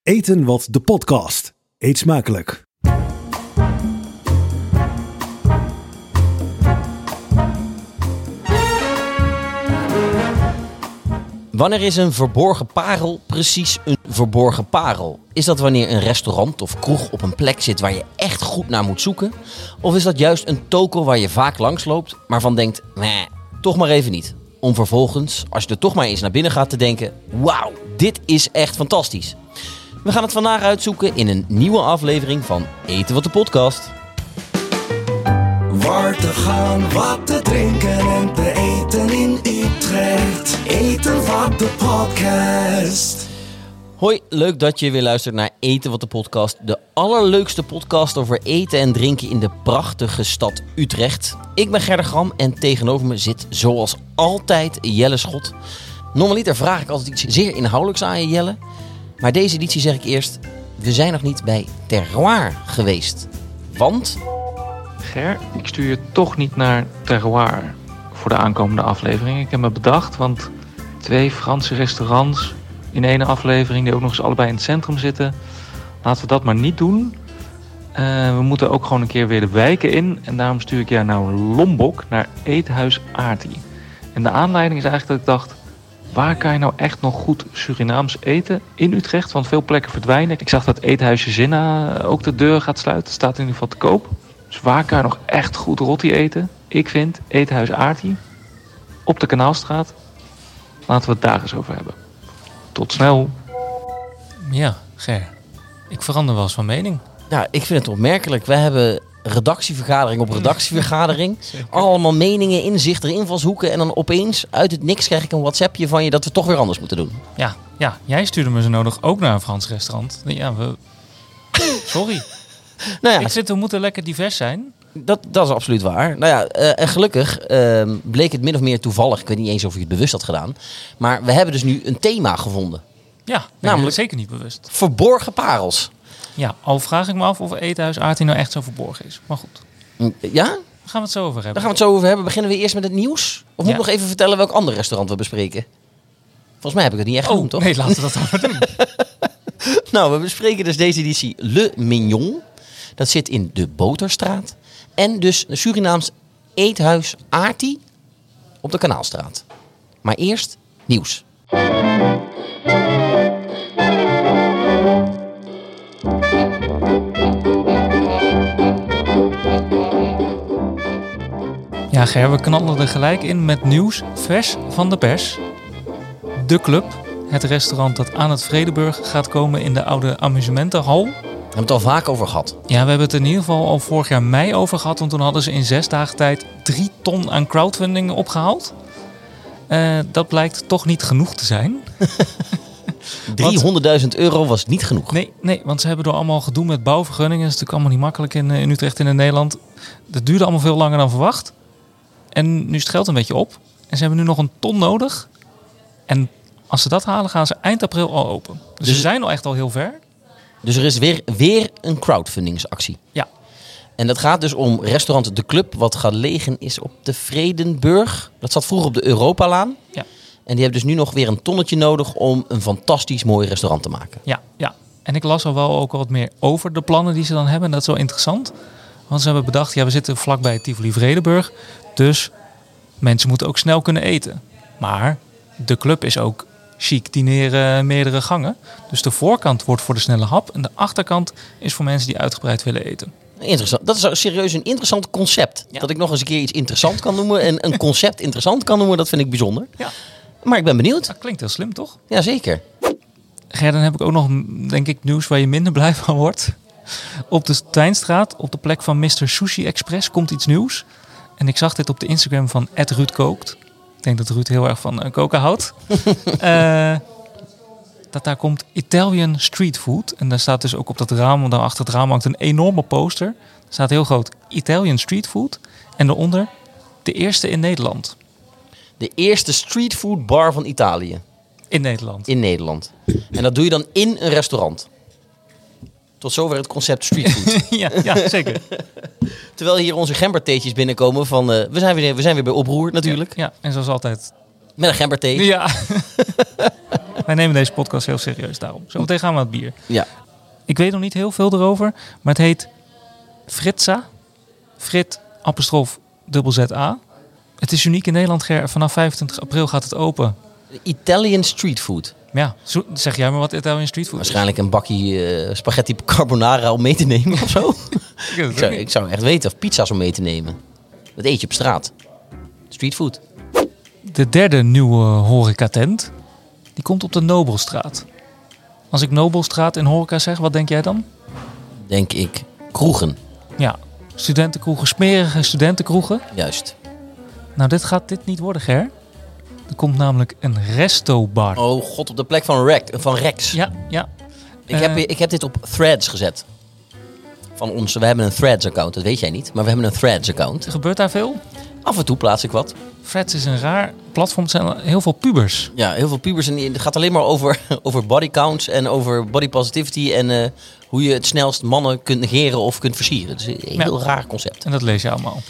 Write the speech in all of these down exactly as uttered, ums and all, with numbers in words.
Eten wat de podcast. Eet smakelijk. Wanneer is een verborgen parel precies een verborgen parel? Is dat wanneer een restaurant of kroeg op een plek zit waar je echt goed naar moet zoeken? Of is dat juist een toko waar je vaak langs loopt, maar van denkt, nee, toch maar even niet. Om vervolgens, als je er toch maar eens naar binnen gaat, te denken, wauw, dit is echt fantastisch. We gaan het vandaag uitzoeken in een nieuwe aflevering van Eten wat de podcast. Waar te gaan, wat te drinken en te eten in Utrecht. Eten wat de podcast. Hoi, leuk dat je weer luistert naar Eten wat de podcast. De allerleukste podcast over eten en drinken in de prachtige stad Utrecht. Ik ben Gerda Gram en tegenover me zit zoals altijd Jelle Schot. Normaliter vraag ik altijd iets zeer inhoudelijks aan je, Jelle. Maar deze editie zeg ik eerst, we zijn nog niet bij Terroir geweest. Want... Ger, ik stuur je toch niet naar Terroir voor de aankomende aflevering. Ik heb me bedacht, want twee Franse restaurants in één aflevering die ook nog eens allebei in het centrum zitten. Laten we dat maar niet doen. Uh, we moeten ook gewoon een keer weer de wijken in. En daarom stuur ik jou naar Lombok, naar Eethuis Aarti. En de aanleiding is eigenlijk dat ik dacht, waar kan je nou echt nog goed Surinaams eten in Utrecht? Want veel plekken verdwijnen. Ik zag dat Eethuisje Zinna ook de deur gaat sluiten. Staat in ieder geval te koop. Dus waar kan je nog echt goed rotti eten? Ik vind Eethuis Aarti op de Kanaalstraat. Laten we het daar eens over hebben. Tot snel. Ja, Ger. Ik verander wel eens van mening. Ja, ik vind het opmerkelijk. We hebben redactievergadering op redactievergadering. Allemaal meningen, inzichten, invalshoeken. En dan opeens, uit het niks, krijg ik een WhatsAppje van je dat we toch weer anders moeten doen. Ja, ja, jij stuurde me zo nodig ook naar een Frans restaurant. Ja, we... Sorry. Nou ja, ik vind, we moeten lekker divers zijn. Dat, dat is absoluut waar. Nou ja, uh, en gelukkig uh, bleek het min of meer toevallig. Ik weet niet eens of je het bewust had gedaan. Maar we hebben dus nu een thema gevonden. Ja, namelijk zeker niet bewust. Verborgen parels. Ja, al vraag ik me af of Eethuis Aarti nou echt zo verborgen is. Maar goed. Ja? Daar gaan we het zo over hebben. Daar gaan we het zo over hebben. Beginnen we eerst met het nieuws? Of moet ja. ik nog even vertellen welk ander restaurant we bespreken? Volgens mij heb ik het niet echt oh, genoemd, toch? Nee, laten we dat dan maar doen. Nou, we bespreken dus deze editie Le Mignon. Dat zit in de Boterstraat. En dus een Surinaams Eethuis Aarti op de Kanaalstraat. Maar eerst nieuws. Ja, Ger, we knallen er gelijk in met nieuws vers van de pers. De Club, het restaurant dat aan het Vredenburg gaat komen in de oude amusementenhal. We hebben het al vaak over gehad. Ja, we hebben het in ieder geval al vorig jaar mei over gehad. Want toen hadden ze in zes dagen tijd drie ton aan crowdfunding opgehaald. Uh, dat blijkt toch niet genoeg te zijn. driehonderdduizend euro was niet genoeg. Nee, nee, want ze hebben door allemaal gedoe met bouwvergunningen. Dat is natuurlijk allemaal niet makkelijk in, in Utrecht en in Nederland. Dat duurde allemaal veel langer dan verwacht. En nu is het geld een beetje op. En ze hebben nu nog een ton nodig. En als ze dat halen, gaan ze eind april al open. Dus, dus ze zijn al echt al heel ver. Dus er is weer, weer een crowdfundingsactie. Ja. En dat gaat dus om restaurant De Club, wat gelegen is op de Vredenburg. Dat zat vroeger op de Europalaan. Ja. En die hebben dus nu nog weer een tonnetje nodig om een fantastisch mooi restaurant te maken. Ja, ja. En ik las al wel ook wat meer over de plannen die ze dan hebben. En dat is wel interessant. Want ze hebben bedacht, ja, we zitten vlakbij Tivoli Vredenburg. Dus mensen moeten ook snel kunnen eten. Maar De Club is ook chic dineren, meerdere gangen. Dus de voorkant wordt voor de snelle hap. En de achterkant is voor mensen die uitgebreid willen eten. Interessant. Dat is serieus een interessant concept. Ja. Dat ik nog eens een keer iets interessant kan noemen. En een concept interessant kan noemen, dat vind ik bijzonder. Ja. Maar ik ben benieuwd. Dat klinkt heel slim, toch? Jazeker. Ger, dan heb ik ook nog, denk ik, nieuws waar je minder blij van wordt. Op de Twijnstraat, op de plek van mister Sushi Express, komt iets nieuws. En ik zag dit op de Instagram van at Ruud Kookt. Ik denk dat Ruud heel erg van uh, koken houdt. uh, dat daar komt Italian Street Food. En daar staat dus ook op dat raam, want daar achter het raam hangt een enorme poster. Er staat heel groot Italian Street Food. En daaronder de eerste in Nederland. De eerste streetfood bar van Italië. In Nederland. In Nederland. En dat doe je dan in een restaurant. Tot zover het concept streetfood. ja, ja, zeker. Terwijl hier onze gembertheetjes binnenkomen van... Uh, we, zijn weer, we zijn weer bij Oproer natuurlijk. Ja, ja, en zoals altijd... Met een gemberthee. Ja. Wij nemen deze podcast heel serieus daarom. Zometeen gaan we aan het bier. Ja. Ik weet nog niet heel veel erover, maar het heet Fritza. Frit, apostrof, dubbel Z A. Het is uniek in Nederland, Ger. Vanaf vijfentwintig april gaat het open. Italian street food. Ja, zo, zeg jij maar wat Italian street food is. Waarschijnlijk een bakje uh, spaghetti carbonara om mee te nemen of zo. ik, zou, ik zou echt weten of pizza's om mee te nemen. Dat eet je op straat. Street food. De derde nieuwe horecatent, die komt op de Nobelstraat. Als ik Nobelstraat in horeca zeg, wat denk jij dan? Denk ik kroegen. Ja, studentenkroegen, smerige studentenkroegen. Juist. Nou, dit gaat dit niet worden, Ger. Er komt namelijk een resto-bar. Oh god, op de plek van, Rex, van Rex. Ja, ja. Ik, uh, heb, ik heb dit op Threads gezet. Van ons, we hebben een Threads-account, dat weet jij niet. Maar we hebben een Threads-account. Gebeurt daar veel? Af en toe plaats ik wat. Threads is een raar platform. Het zijn heel veel pubers. Ja, heel veel pubers. En het gaat alleen maar over, over body counts en over body positivity. En uh, hoe je het snelst mannen kunt negeren of kunt versieren. Het is een heel ja. raar concept. En dat lees je allemaal.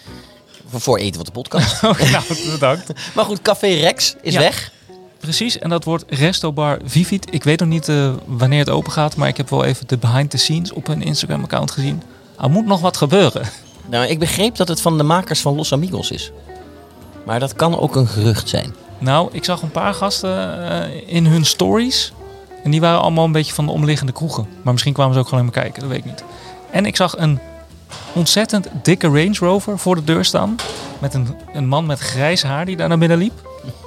Voor eten wat de podcast. Oh, nou, bedankt. Maar goed, Café Rex is ja, weg. Precies, en dat wordt Resto Bar Vivid. Ik weet nog niet uh, wanneer het open gaat, maar ik heb wel even de behind the scenes op hun Instagram-account gezien. Er moet nog wat gebeuren. Nou, ik begreep dat het van de makers van Los Amigos is. Maar dat kan ook een gerucht zijn. Nou, ik zag een paar gasten uh, in hun stories. En die waren allemaal een beetje van de omliggende kroegen. Maar misschien kwamen ze ook gewoon maar kijken, dat weet ik niet. En ik zag een ontzettend dikke Range Rover voor de deur staan. Met een, een man met grijs haar die daar naar binnen liep.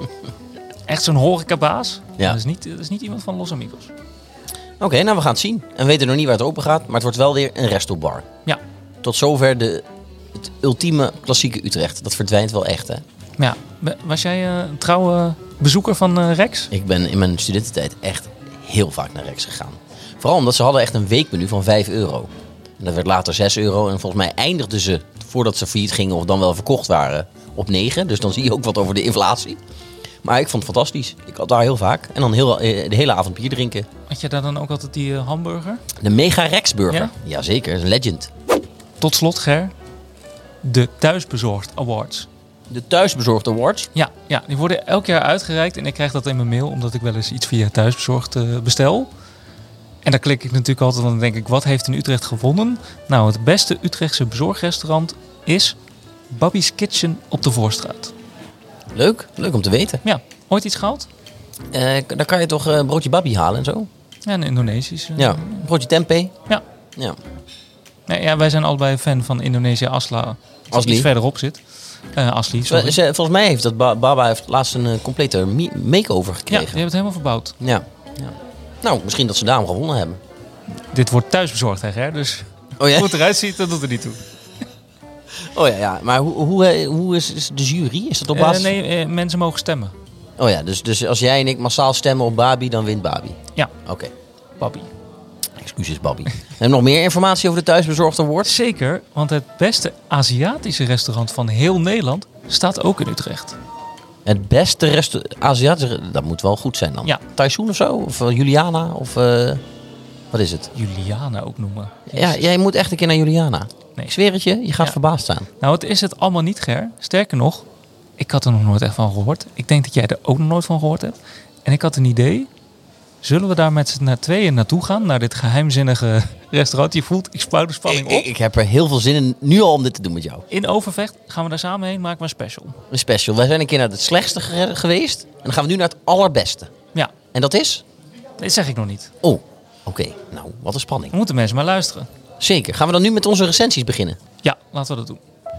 Echt zo'n horecabaas. Ja. Dat is niet, dat is niet iemand van Los Amigos. Oké, okay, nou we gaan het zien. En we weten nog niet waar het open gaat. Maar het wordt wel weer een restobar. Ja. Tot zover de, het ultieme klassieke Utrecht. Dat verdwijnt wel echt, hè? Ja. Was jij uh, een trouwe bezoeker van uh, Rex? Ik ben in mijn studententijd echt heel vaak naar Rex gegaan. Vooral omdat ze hadden echt een weekmenu van vijf euro. En dat werd later zes euro. En volgens mij eindigden ze, voordat ze failliet gingen of dan wel verkocht waren, op negen. Dus dan zie je ook wat over de inflatie. Maar ik vond het fantastisch. Ik had daar heel vaak. En dan heel, de hele avond bier drinken. Had je daar dan ook altijd die uh, hamburger? De Mega Rex Burger. Ja? Jazeker, dat is een legend. Tot slot, Ger. De Thuisbezorgd Awards. De Thuisbezorgd Awards? Ja, ja, die worden elk jaar uitgereikt. En ik krijg dat in mijn mail, omdat ik wel eens iets via Thuisbezorgd uh, bestel. En dan klik ik natuurlijk altijd, want dan denk ik, wat heeft in Utrecht gewonnen? Nou, het beste Utrechtse bezorgrestaurant is Babby's Kitchen op de Voorstraat. Leuk, leuk om te weten. Ja, ooit iets gehaald? Uh, daar kan je toch een uh, broodje babi halen en zo? Ja, een Indonesisch. Uh, ja, broodje tempeh. Ja. Ja. Nee, ja, wij zijn allebei fan van Indonesië Asla. Asli. Iets verderop zit. Uh, Asli, sorry. Ze, volgens mij heeft dat ba- Baba heeft laatst een uh, complete make-over gekregen. Ja, die hebben het helemaal verbouwd. Ja. ja. Nou, misschien dat ze daarom gewonnen hebben. Dit wordt thuisbezorgd, hè? Dus oh, ja? hoe het eruit ziet, dat doet er niet toe. Oh ja, ja. Maar hoe, hoe, hoe is, is de jury? Is dat op basis? Uh, nee, uh, mensen mogen stemmen. Oh ja, dus, dus als jij en ik massaal stemmen op Babi, dan wint Babi? Ja. Oké. Okay. Babi. Excuses, Babi. En nog meer informatie over de Thuisbezorgd Award? Zeker, want het beste Aziatische restaurant van heel Nederland staat ook in Utrecht. Het beste resta- Aziatische... Dat moet wel goed zijn dan. Ja. Typhoon of zo? Of uh, Juliana? Of uh, wat is het? Juliana ook noemen. Jezus. Ja, jij moet echt een keer naar Juliana. Nee. Ik zweer het je, je gaat ja. verbaasd staan. Nou, het is het allemaal niet, Ger. Sterker nog, ik had er nog nooit echt van gehoord. Ik denk dat jij er ook nog nooit van gehoord hebt. En ik had een idee. Zullen we daar met z'n tweeën naartoe gaan? Naar dit geheimzinnige restaurant. Je voelt, ik spouw de spanning op. Ik, ik heb er heel veel zin in, nu al om dit te doen met jou. In Overvecht gaan we daar samen heen, maken we een special. Een special. Wij zijn een keer naar het slechtste ge- geweest. En dan gaan we nu naar het allerbeste. Ja. En dat is? Dat zeg ik nog niet. Oh, oké. Okay. Nou, wat een spanning. Dan moeten mensen maar luisteren. Zeker. Gaan we dan nu met onze recensies beginnen? Ja, laten we dat doen.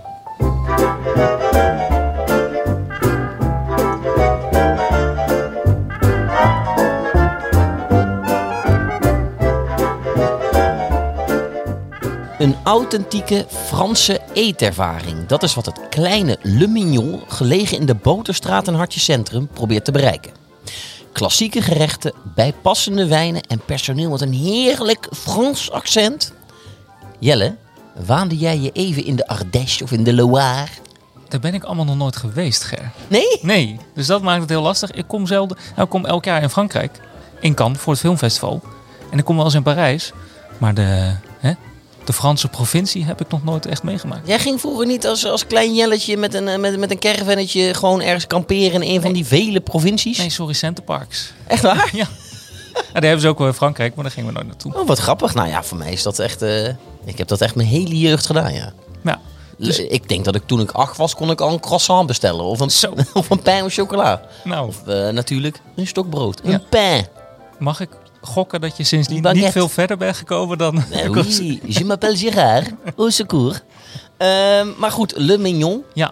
Een authentieke Franse eetervaring. Dat is wat het kleine Le Mignon, gelegen in de Boterstraat in Hartje Centrum, probeert te bereiken. Klassieke gerechten, bijpassende wijnen en personeel met een heerlijk Frans accent. Jelle, waande jij je even in de Ardèche of in de Loire? Daar ben ik allemaal nog nooit geweest, Ger. Nee? Nee, dus dat maakt het heel lastig. Ik kom zelden, nou, ik kom elk jaar in Frankrijk, in Cannes, voor het filmfestival. En ik kom wel eens in Parijs, maar de, hè, de Franse provincie heb ik nog nooit echt meegemaakt. Jij ging vroeger niet als, als klein jelletje met een, met, met een caravannetje gewoon ergens kamperen in een van die vele provincies? Nee, sorry, Centerparks. Echt waar? Ja. Ja, die hebben ze ook wel in Frankrijk, maar daar gingen we nooit naartoe. Oh, wat grappig. Nou ja, voor mij is dat echt... Uh, ik heb dat echt mijn hele jeugd gedaan, ja. Ja. Dus... Ik denk dat ik toen ik acht was, kon ik al een croissant bestellen. Of een, Zo. of een pain of chocola. Nou. Of uh, natuurlijk een stokbrood. Ja. Een pain. Mag ik gokken dat je sindsdien Baguette. niet veel verder bent gekomen dan... Nee, oui, je m'appelle Gérard. Au secours. Uh, maar goed, Le Mignon. Ja.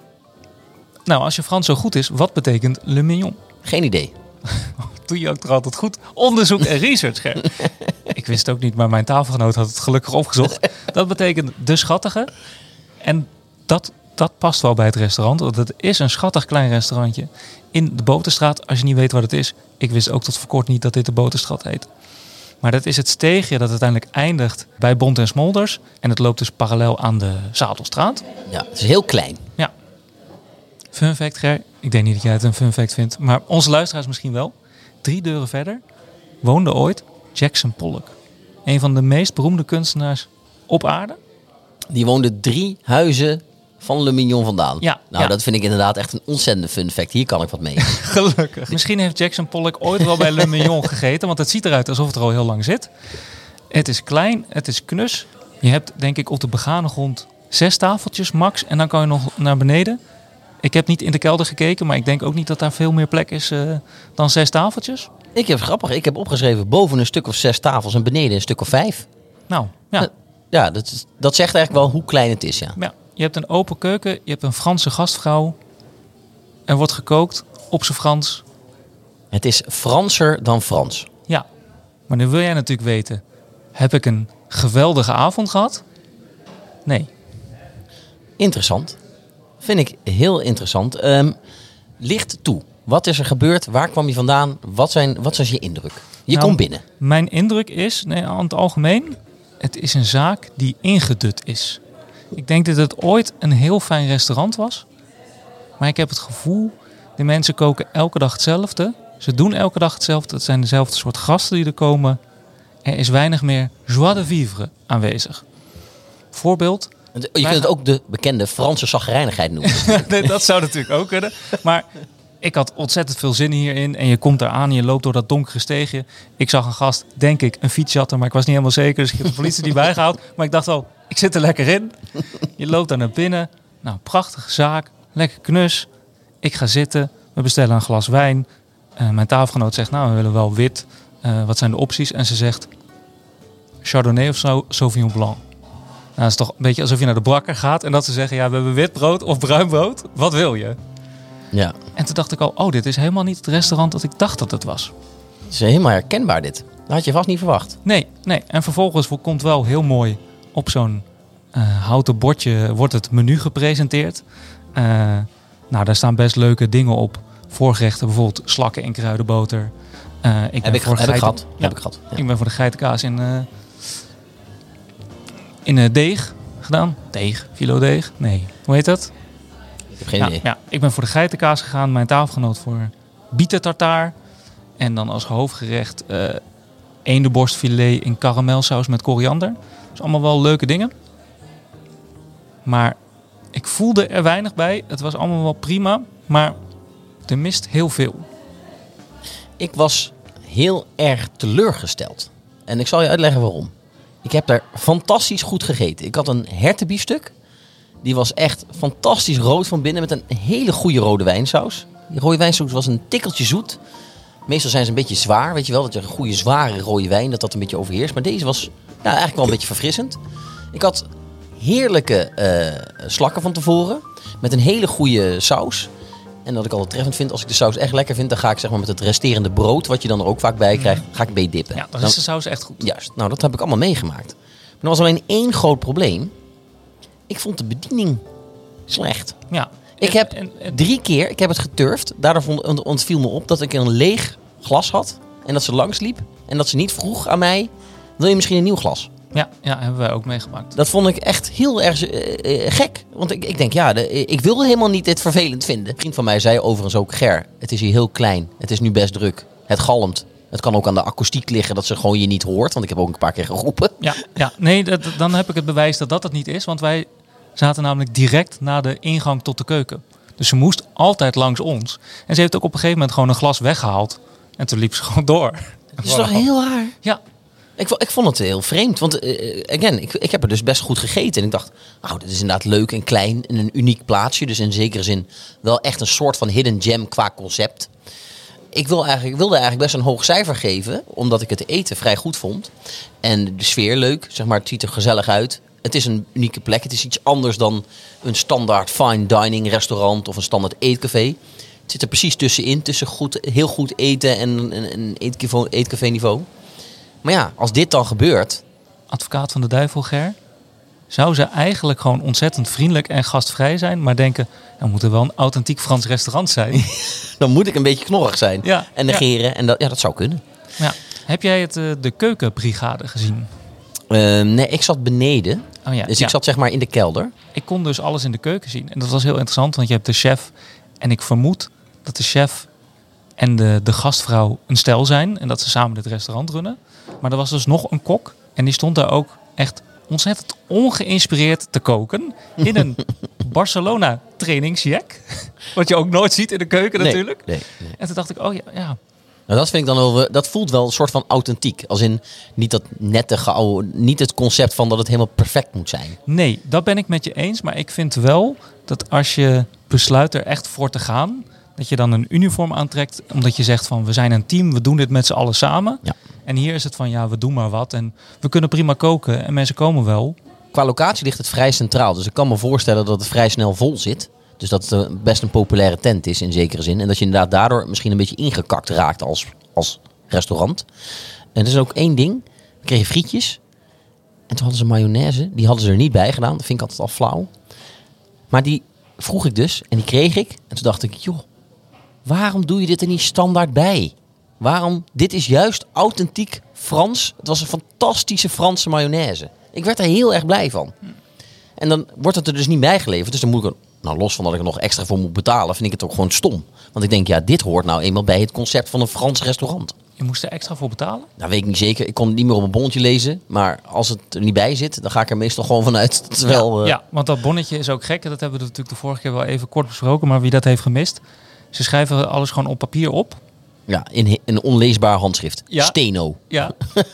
Nou, als je Frans zo goed is, wat betekent Le Mignon? Geen idee. Doe je ook toch altijd goed onderzoek en research, Ger. Ik wist het ook niet, maar mijn tafelgenoot had het gelukkig opgezocht. Dat betekent de schattige. En dat, dat past wel bij het restaurant. Want het is een schattig klein restaurantje in de Boterstraat. Als je niet weet wat het is. Ik wist ook tot voor kort niet dat dit de Boterstraat heet. Maar dat is het steegje dat uiteindelijk eindigt bij Bont en Smolders. En het loopt dus parallel aan de Zadelstraat. Ja, het is heel klein. Ja. Fun fact, Ger. Ik denk niet dat jij het een fun fact vindt. Maar onze luisteraars misschien wel. Drie deuren verder woonde ooit Jackson Pollock. Een van de meest beroemde kunstenaars op aarde. Die woonde drie huizen van Le Mignon vandaan. Ja, nou, ja. dat vind ik inderdaad echt een ontzettende fun fact. Hier kan ik wat mee. Gelukkig. Misschien heeft Jackson Pollock ooit wel bij Le Mignon gegeten. Want het ziet eruit alsof het er al heel lang zit. Het is klein, het is knus. Je hebt denk ik op de begane grond zes tafeltjes max. En dan kan je nog naar beneden. Ik heb niet in de kelder gekeken, maar ik denk ook niet dat daar veel meer plek is uh, dan zes tafeltjes. Ik heb grappig. Ik heb opgeschreven boven een stuk of zes tafels en beneden een stuk of vijf. Nou, ja. Ja, dat, is, dat zegt eigenlijk wel hoe klein het is, ja. ja. Je hebt een open keuken, je hebt een Franse gastvrouw. Er wordt gekookt op z'n Frans. Het is Franser dan Frans. Ja, maar nu wil jij natuurlijk weten, heb ik een geweldige avond gehad? Nee. Interessant. Vind ik heel interessant. Um, licht toe. Wat is er gebeurd? Waar kwam je vandaan? Wat, zijn, wat was je indruk? Je nou, komt binnen. Mijn indruk is, nee, aan het algemeen, het is een zaak die ingedut is. Ik denk dat het ooit een heel fijn restaurant was. Maar ik heb het gevoel, de mensen koken elke dag hetzelfde. Ze doen elke dag hetzelfde. Het zijn dezelfde soort gasten die er komen. Er is weinig meer joie de vivre aanwezig. Voorbeeld. Je kunt het ook de bekende Franse chagrijnigheid noemen. Nee, dat zou natuurlijk ook kunnen. Maar ik had ontzettend veel zin hierin. En je komt eraan en je loopt door dat donkere steegje. Ik zag een gast, denk ik, een fietsjatter. Maar ik was niet helemaal zeker. Dus ik heb de politie niet bijgehaald. Maar ik dacht wel, ik zit er lekker in. Je loopt daar naar binnen. Nou, prachtige zaak. Lekker knus. Ik ga zitten. We bestellen een glas wijn. Uh, mijn tafelgenoot zegt, nou, we willen wel wit. Uh, wat zijn de opties? En ze zegt, Chardonnay of zo, Sauvignon Blanc. Nou, dat is toch een beetje alsof je naar de bakker gaat en dat ze zeggen, ja, we hebben wit brood of bruin brood. Wat wil je? Ja. En toen dacht ik al, oh, dit is helemaal niet het restaurant dat ik dacht dat het was. Het is helemaal herkenbaar dit. Dat had je vast niet verwacht. Nee, nee. En vervolgens komt wel heel mooi op zo'n uh, houten bordje wordt het menu gepresenteerd. Uh, nou, daar staan best leuke dingen op. Voorgerechten, bijvoorbeeld slakken in kruidenboter. Uh, ik heb, ik, voor heb geiten... ik gehad. Ja. Heb ik gehad. Ja. Ik ben voor de geitenkaas in... Uh, in uh, deeg gedaan. Deeg, filo deeg. Nee, hoe heet dat? Ik heb geen ja, idee. ja, ik ben voor de geitenkaas gegaan. Mijn tafelgenoot voor bieten tartaar. En dan als hoofdgerecht uh, eendenborstfilet in karamelsaus met koriander. Dus allemaal wel leuke dingen. Maar ik voelde er weinig bij. Het was allemaal wel prima. Maar er mist heel veel. Ik was heel erg teleurgesteld. En ik zal je uitleggen waarom. Ik heb daar fantastisch goed gegeten. Ik had een hertenbiefstuk. Die was echt fantastisch rood van binnen met een hele goede rode wijnsaus. Die rode wijnsaus was een tikkeltje zoet. Meestal zijn ze een beetje zwaar, weet je wel. Dat je een goede zware rode wijn, dat dat een beetje overheerst. Maar deze was ja, eigenlijk wel een beetje verfrissend. Ik had heerlijke uh, slakken van tevoren. Met een hele goede saus. En dat ik altijd treffend vind, als ik de saus echt lekker vind, dan ga ik zeg maar met het resterende brood, wat je dan er ook vaak bij krijgt, ga ik mee dippen. Ja, dan dan, is de saus echt goed. Juist, nou dat heb ik allemaal meegemaakt. Maar er was alleen één groot probleem. Ik vond de bediening slecht. Ja. Ik heb en, en, drie keer, ik heb het geturfd. Daardoor vond, ontviel me op dat ik een leeg glas had. En dat ze langs liep. En dat ze niet vroeg aan mij, wil je misschien een nieuw glas? Ja, ja, hebben wij ook meegemaakt. Dat vond ik echt heel erg uh, uh, gek. Want ik, ik denk, ja, de, ik wil helemaal niet dit vervelend vinden. Een vriend van mij zei overigens ook, Ger, het is hier heel klein. Het is nu best druk. Het galmt. Het kan ook aan de akoestiek liggen dat ze gewoon je niet hoort. Want ik heb ook een paar keer geroepen. Ja, ja. nee, dat, dan heb ik het bewijs dat dat het niet is. Want wij zaten namelijk direct na de ingang tot de keuken. Dus ze moest altijd langs ons. En ze heeft ook op een gegeven moment gewoon een glas weggehaald. En toen liep ze gewoon door. Dat is toch heel raar? Ja. Ik, vo- ik vond het heel vreemd. Want, uh, again, ik, ik heb er dus best goed gegeten. En ik dacht, nou, dit is inderdaad leuk en klein. En een uniek plaatsje. Dus in zekere zin wel echt een soort van hidden gem qua concept. Ik wil eigenlijk, wilde eigenlijk best een hoog cijfer geven. Omdat ik het eten vrij goed vond. En de sfeer leuk. Zeg maar, het ziet er gezellig uit. Het is een unieke plek. Het is iets anders dan een standaard fine dining restaurant of een standaard eetcafé. Het zit er precies tussenin. Tussen goed, heel goed eten en een, een eetcafé, eetcafé niveau. Maar ja, als dit dan gebeurt... Advocaat van de duivel, Ger. Zou ze eigenlijk gewoon ontzettend vriendelijk en gastvrij zijn. Maar denken, er moet er wel een authentiek Frans restaurant zijn. Dan moet ik een beetje knorrig zijn. Ja, en negeren. Ja. En dat, ja, dat zou kunnen. Ja. Heb jij het, uh, de keukenbrigade gezien? Uh, nee, ik zat beneden. Oh ja, dus ja. ik zat zeg maar in de kelder. Ik kon dus alles in de keuken zien. En dat was heel interessant, want je hebt de chef. En ik vermoed dat de chef en de, de gastvrouw een stel zijn. En dat ze samen dit restaurant runnen. Maar er was dus nog een kok. En die stond daar ook echt ontzettend ongeïnspireerd te koken. In een Barcelona trainingsjack. Wat je ook nooit ziet in de keuken nee, natuurlijk. Nee, nee. En toen dacht ik, oh ja, ja. Nou, dat vind ik dan wel, dat voelt wel een soort van authentiek. Als in niet dat nette geouwe, niet het concept van dat het helemaal perfect moet zijn. Nee, dat ben ik met je eens. Maar ik vind wel dat als je besluit er echt voor te gaan, dat je dan een uniform aantrekt. Omdat je zegt van, we zijn een team, we doen dit met z'n allen samen. Ja. En hier is het van, ja, we doen maar wat. En we kunnen prima koken en mensen komen wel. Qua locatie ligt het vrij centraal. Dus ik kan me voorstellen dat het vrij snel vol zit. Dus dat het best een populaire tent is in zekere zin. En dat je inderdaad daardoor misschien een beetje ingekakt raakt als, als restaurant. En er is ook één ding. We kregen frietjes. En toen hadden ze mayonaise. Die hadden ze er niet bij gedaan. Dat vind ik altijd al flauw. Maar die vroeg ik dus. En die kreeg ik. En toen dacht ik, joh, waarom doe je dit er niet standaard bij? Waarom? Dit is juist authentiek Frans. Het was een fantastische Franse mayonaise. Ik werd er heel erg blij van. En dan wordt het er dus niet bijgeleverd. Dus dan moet ik er, nou los van dat ik er nog extra voor moet betalen, vind ik het ook gewoon stom. Want ik denk, ja, dit hoort nou eenmaal bij het concept van een Frans restaurant. Je moest er extra voor betalen? Nou, weet ik niet zeker. Ik kon het niet meer op een bonnetje lezen. Maar als het er niet bij zit, dan ga ik er meestal gewoon vanuit. Terwijl, ja, uh... ja, want dat bonnetje is ook gek. Dat hebben we natuurlijk de vorige keer wel even kort besproken. Maar wie dat heeft gemist, ze schrijven alles gewoon op papier op. Ja, in een onleesbaar handschrift. Ja. Steno. Ja.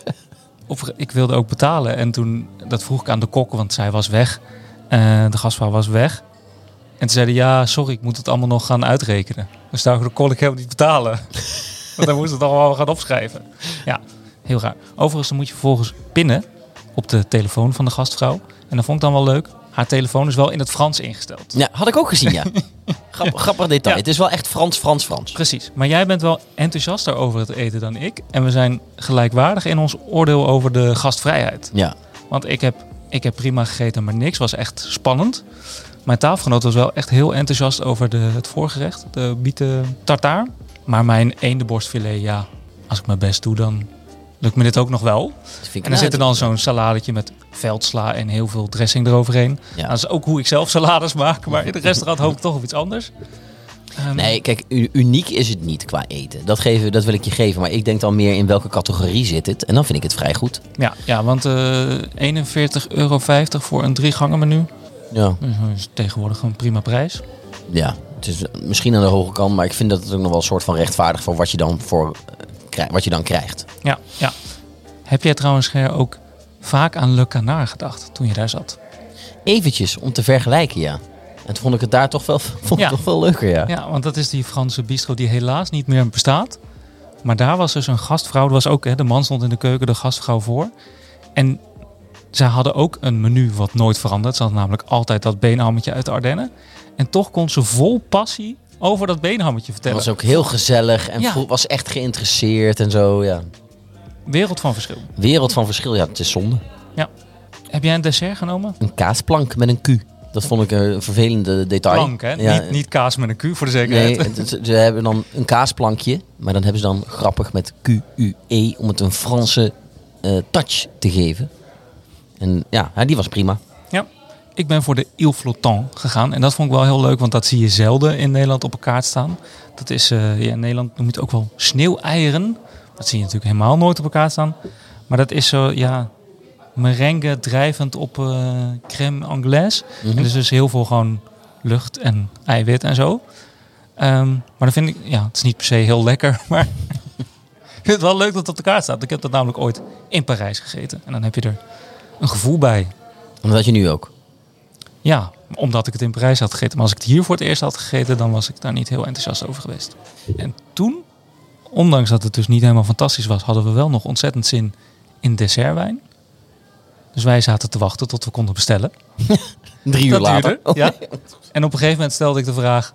Of ik wilde ook betalen. En toen, dat vroeg ik aan de kok, want zij was weg. Uh, de gastvrouw was weg. En toen zeiden ja, sorry, ik moet het allemaal nog gaan uitrekenen. Dus daar kon ik helemaal niet betalen. Want dan moest het allemaal gaan opschrijven. Ja, heel raar. Overigens, dan moet je vervolgens pinnen op de telefoon van de gastvrouw. En dat vond ik dan wel leuk. Haar telefoon is wel in het Frans ingesteld. Ja, had ik ook gezien, ja. Grappig, grappig detail. Ja. Het is wel echt Frans, Frans, Frans. Precies. Maar jij bent wel enthousiaster over het eten dan ik. En we zijn gelijkwaardig in ons oordeel over de gastvrijheid. Ja. Want ik heb, ik heb prima gegeten, maar niks. Was echt spannend. Mijn tafelgenoot was wel echt heel enthousiast over de, het voorgerecht. De bieten tartaar. Maar mijn eendenborstfilet, ja, als ik mijn best doe, dan lukt me dit ook nog wel. En dan zit er dan zo'n saladetje met veldsla en heel veel dressing eroverheen. Ja. Dat is ook hoe ik zelf salades maak. Maar in het restaurant hoop ik toch op iets anders. Um, nee, kijk, uniek is het niet qua eten. Dat, geven, dat wil ik je geven. Maar ik denk dan meer in welke categorie zit het. En dan vind ik het vrij goed. Ja, ja want uh, eenenveertig euro vijftig voor een drie gangen menu. Ja. Dat is tegenwoordig een prima prijs. Ja, het is misschien aan de hoge kant. Maar ik vind dat het ook nog wel een soort van rechtvaardig voor wat je dan, voor, uh, wat je dan krijgt. Ja, ja. Heb jij trouwens, Ger, ook vaak aan Le Canard gedacht toen je daar zat? Eventjes, om te vergelijken, ja. En toen vond ik het daar toch wel, vond ja. ik toch wel leuker, ja. Ja, want dat is die Franse bistro die helaas niet meer bestaat. Maar daar was dus een gastvrouw. Dat was ook, hè, de man stond in de keuken, de gastvrouw voor. En zij hadden ook een menu wat nooit veranderd. Ze hadden namelijk altijd dat beenhammetje uit de Ardennen. En toch kon ze vol passie over dat beenhammetje vertellen. Het was ook heel gezellig en ja. was echt geïnteresseerd en zo, ja. Wereld van verschil. Wereld van verschil, ja, het is zonde. Ja. Heb jij een dessert genomen? Een kaasplank met een Q. Dat vond ik een vervelende detail. Plank, hè? Ja. Niet, niet kaas met een Q, voor de zekerheid. Nee, het, ze hebben dan een kaasplankje. Maar dan hebben ze dan grappig met Q U E om het een Franse uh, touch te geven. En ja, die was prima. Ja, ik ben voor de Île Flottant gegaan. En dat vond ik wel heel leuk, want dat zie je zelden in Nederland op een kaart staan. Dat is, uh, ja, in Nederland noem je het ook wel sneeuweieren. Dat zie je natuurlijk helemaal nooit op elkaar staan. Maar dat is zo, ja, merengue drijvend op uh, crème anglaise. Mm-hmm. En dus, dus heel veel gewoon lucht en eiwit en zo. Um, maar dan vind ik, ja, het is niet per se heel lekker, maar ik vind het wel leuk dat het op de kaart staat. Ik heb dat namelijk ooit in Parijs gegeten. En dan heb je er een gevoel bij. En dat had je nu ook? Ja, omdat ik het in Parijs had gegeten. Maar als ik het hier voor het eerst had gegeten, dan was ik daar niet heel enthousiast over geweest. En toen, ondanks dat het dus niet helemaal fantastisch was, hadden we wel nog ontzettend zin in dessertwijn. Dus wij zaten te wachten tot we konden bestellen. Drie uur dat later. Duurde, ja. En op een gegeven moment stelde ik de vraag,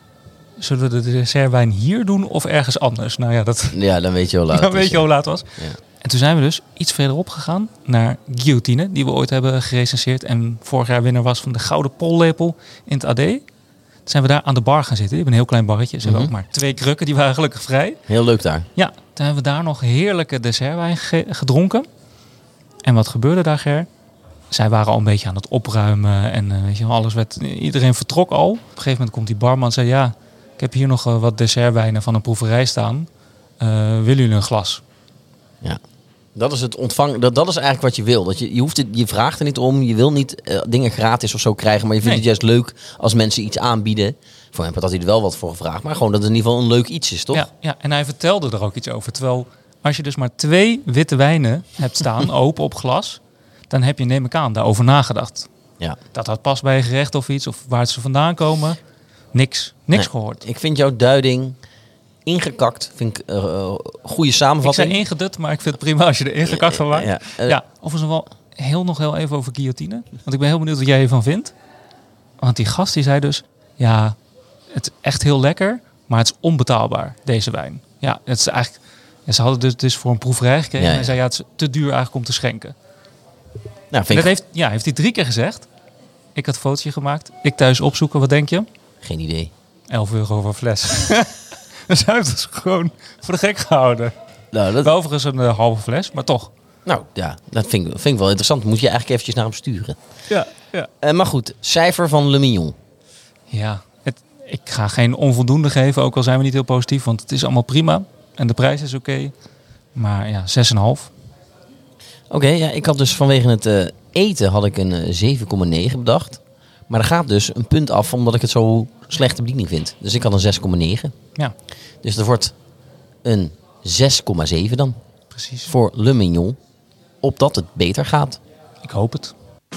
zullen we de dessertwijn hier doen of ergens anders? Nou ja, dat, Ja, dan weet je hoe laat dan het is, weet je ja. hoe laat het was. Ja. En toen zijn we dus iets verderop gegaan naar Guillotine, die we ooit hebben gerecenseerd en vorig jaar winnaar was van de Gouden Pollepel in het A D. Toen zijn we daar aan de bar gaan zitten. Die hebben een heel klein barretje. Ze hebben Mhm. ook maar twee krukken, die waren gelukkig vrij. Heel leuk daar. Ja, toen hebben we daar nog heerlijke dessertwijn ge- gedronken. En wat gebeurde daar, Ger? Zij waren al een beetje aan het opruimen en uh, weet je, alles werd, iedereen vertrok al. Op een gegeven moment komt die barman en zei, ja, ik heb hier nog uh, wat dessertwijnen van een proeverij staan. Uh, willen jullie een glas? Ja. Dat is het ontvang. Dat, dat is eigenlijk wat je wil. Dat je, je, hoeft het, je vraagt er niet om. Je wil niet uh, dingen gratis of zo krijgen. Maar je vindt Nee. het juist leuk als mensen iets aanbieden. Voor hem had hij er wel wat voor gevraagd. Maar gewoon dat het in ieder geval een leuk iets is, toch? Ja, ja, en hij vertelde er ook iets over. Terwijl als je dus maar twee witte wijnen hebt staan, open op glas, dan heb je, neem ik aan, daarover nagedacht. Ja. Dat dat past bij een gerecht of iets, of waar ze vandaan komen. Niks. Niks Nee. gehoord. Ik vind jouw duiding ingekakt. Vind ik uh, uh, goede Ik samenvatting. zei ingedut, maar ik vind het prima als je er ingekakt van maakt. Ja, Ja, uh, overigens wel heel nog heel even over guillotine. Want ik ben heel benieuwd wat jij ervan vindt. Want die gast die zei dus, ja, het is echt heel lekker, maar het is onbetaalbaar, deze wijn. Ja, het is eigenlijk, ja, ze hadden dus, dus voor een proeverij gekregen. Ja, ja. En hij zei, ja, het is te duur eigenlijk om te schenken. Nou, En vind dat ik heeft, ja, heeft hij drie keer gezegd. Ik had een fotootje gemaakt. Ik thuis opzoeken, wat denk je? geen idee. elf euro voor fles. Dus hij heeft ons gewoon voor de gek gehouden. Nou, dat, Wel overigens een uh, halve fles, maar toch. nou ja, dat vind ik, vind ik wel interessant. Moet je eigenlijk eventjes naar hem sturen. Ja, ja. Uh, maar goed, cijfer van Le Mignon. Ja, het, ik ga geen onvoldoende geven, ook al zijn we niet heel positief. Want het is allemaal prima. En de prijs is oké. Okay. Maar ja, zes komma vijf. Oké, okay, ja, ik had dus vanwege het uh, eten had ik een uh, zeven komma negen bedacht. Maar er gaat dus een punt af omdat ik het zo slechte bediening vind. Dus ik had een zes komma negen. Ja, Dus er wordt een zes komma zeven dan precies. voor Le Mignon. Opdat het beter gaat. Ik hoop het.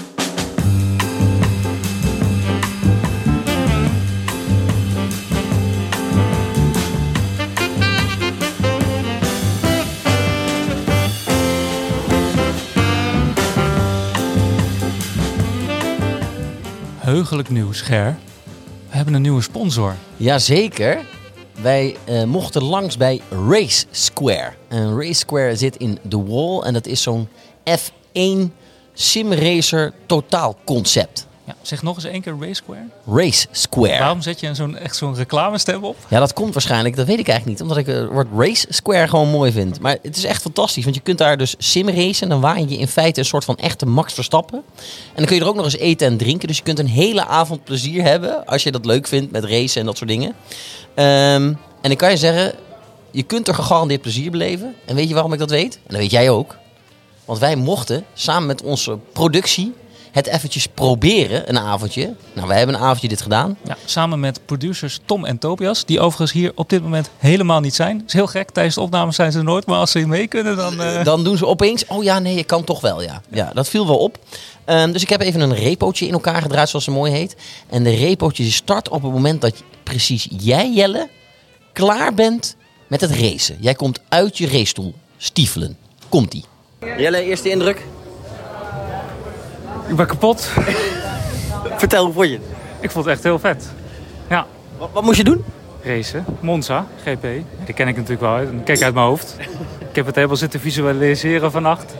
Heugelijk nieuws, Ger. We hebben een nieuwe sponsor. Jazeker. Wij uh, mochten langs bij Race Square. En Race Square zit in The Wall. En dat is zo'n F één simracer totaalconcept. Ja, zeg nog eens één keer Race Square. Race Square. Waarom zet je een zo'n, echt zo'n reclamestem op? Ja, dat komt waarschijnlijk. Dat weet ik eigenlijk niet. Omdat ik het woord Race Square gewoon mooi vind. Maar het is echt fantastisch. Want je kunt daar dus simracen. En dan waai je in feite een soort van echte Max Verstappen. En dan kun je er ook nog eens eten en drinken. Dus je kunt een hele avond plezier hebben. Als je dat leuk vindt met racen en dat soort dingen. Um, en ik kan je zeggen, je kunt er gegarandeerd plezier beleven. En weet je waarom ik dat weet? En dat weet jij ook. Want wij mochten samen met onze productie het eventjes proberen, een avondje. Nou, wij hebben een avondje dit gedaan. Ja, samen met producers Tom en Tobias, die overigens hier op dit moment helemaal niet zijn. Dat is heel gek, tijdens de opnames zijn ze er nooit, maar als ze hier mee kunnen, dan... Uh... Dan doen ze opeens, oh ja, nee, ik kan toch wel, ja. Ja, dat viel wel op. Um, dus ik heb even een repootje in elkaar gedraaid, zoals het mooi heet. En de repootje start op het moment dat precies jij, Jelle, klaar bent met het racen. Jij komt uit je racestoel stiefelen. Komt-ie. Jelle, eerste indruk? Ik ben kapot. Vertel, hoe vond je het? Ik vond het echt heel vet. Ja, Wat, wat moest je doen? racen, Monza, G P. Die ken ik natuurlijk wel uit. Kijk uit mijn hoofd. Ik heb het helemaal zitten visualiseren vannacht.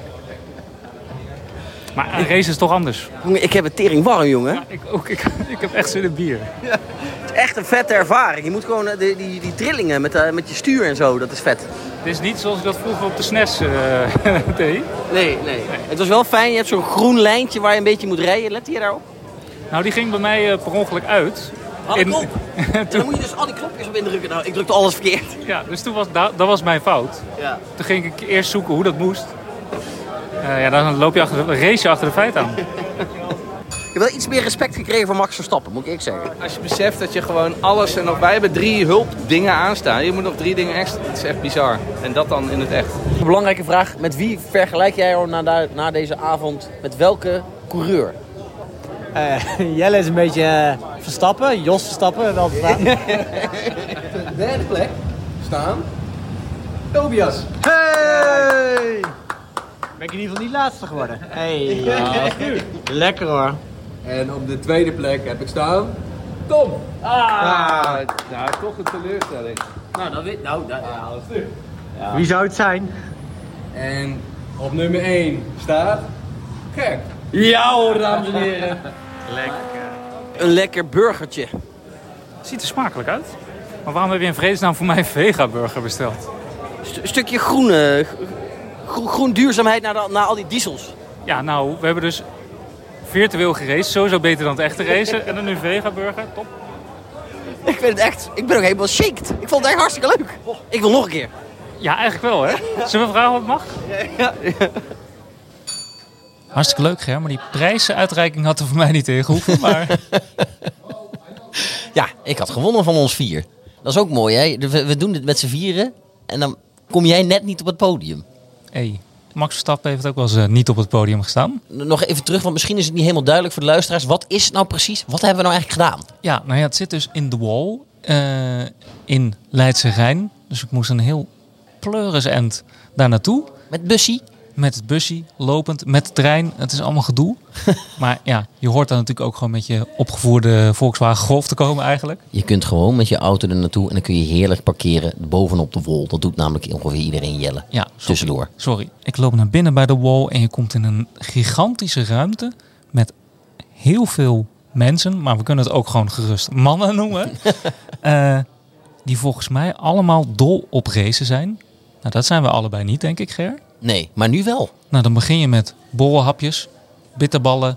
Maar een race is toch anders? Jongen, ik heb het tering warm, jongen. Ja, ik ook. Ik, ik heb echt zin in bier. Het is echt een vette ervaring. Je moet gewoon uh, die, die, die trillingen met, uh, met je stuur en zo, dat is vet. Het is niet zoals ik dat vroeger op de S N E S uh, deed. Nee, nee, het was wel fijn. Je hebt zo'n groen lijntje waar je een beetje moet rijden. Let je daarop? Nou, die ging bij mij uh, per ongeluk uit. Harde In- knop. En dan moet je dus al die knopjes op indrukken. Nou, ik drukte alles verkeerd. Ja, dus toen was, dat, dat was mijn fout. Ja. Toen ging ik eerst zoeken hoe dat moest. Uh, ja, dan loop je achter de, race je achter de feiten aan. Ik heb wel iets meer respect gekregen voor Max Verstappen, moet ik eerlijk zeggen. Als je beseft dat je gewoon alles en nog wij hebben drie hulpdingen aanstaan. Je moet nog drie dingen extra. Het is echt bizar. En dat dan in het echt. Een belangrijke vraag. Met wie vergelijk jij jou na, da- na deze avond? Met welke coureur? Uh, Jelle is een beetje uh, Verstappen, Jos Verstappen. Wel staan. De derde plek staan Tobias. Hey! Ben ik in ieder geval niet laatste geworden? Hey, ja, lekker hoor. En op de tweede plek heb ik staan Tom. Ah. Ja, nou, toch een teleurstelling. Nou, dat weet nou, dat, ja. Ja. Wie zou het zijn? En op nummer één staat Gert. Ja hoor, dames en heren. Een lekker burgertje. Ziet er smakelijk uit. Maar waarom heb je in vredesnaam voor mij een vegaburger besteld? St- stukje groene, gro- groen duurzaamheid naar, de, naar al die diesels. Ja, nou, we hebben dus virtueel geraced. Sowieso beter dan het echte racen. En dan nu vegaburger. Top. Ik vind het echt, ik ben ook helemaal shaked. Ik vond het echt hartstikke leuk. Ik wil nog een keer. Ja, eigenlijk wel, hè? Zullen we vragen wat mag? Ja. Hartstikke leuk, Ger. Maar die prijzenuitreiking had er voor mij niet in gehoeven. Maar Ja, ik had gewonnen van ons vier. Dat is ook mooi, hè? We, we doen dit met z'n vieren en dan kom jij net niet op het podium. hey, Max Verstappen heeft ook wel eens uh, niet op het podium gestaan. Nog even terug, want misschien is het niet helemaal duidelijk voor de luisteraars. Wat is het nou precies? Wat hebben we nou eigenlijk gedaan? Ja, nou ja, het zit dus in de Wall uh, in Leidse Rijn. Dus ik moest een heel pleurisend daar naartoe. Met bussie? Met het busje, lopend, met de trein. Het is allemaal gedoe. Maar ja, je hoort dan natuurlijk ook gewoon met je opgevoerde Volkswagen Golf te komen eigenlijk. Je kunt gewoon met je auto er naartoe en dan kun je heerlijk parkeren bovenop de wol. Dat doet namelijk ongeveer iedereen, Jelle. Ja, sorry. Tussendoor. Sorry, ik loop naar binnen bij de Wall en je komt in een gigantische ruimte met heel veel mensen, maar we kunnen het ook gewoon gerust mannen noemen, uh, die volgens mij allemaal dol op racen zijn. Nou, dat zijn we allebei niet, denk ik, Ger. Nee, maar nu wel. Nou, dan begin je met borrelhapjes, bitterballen,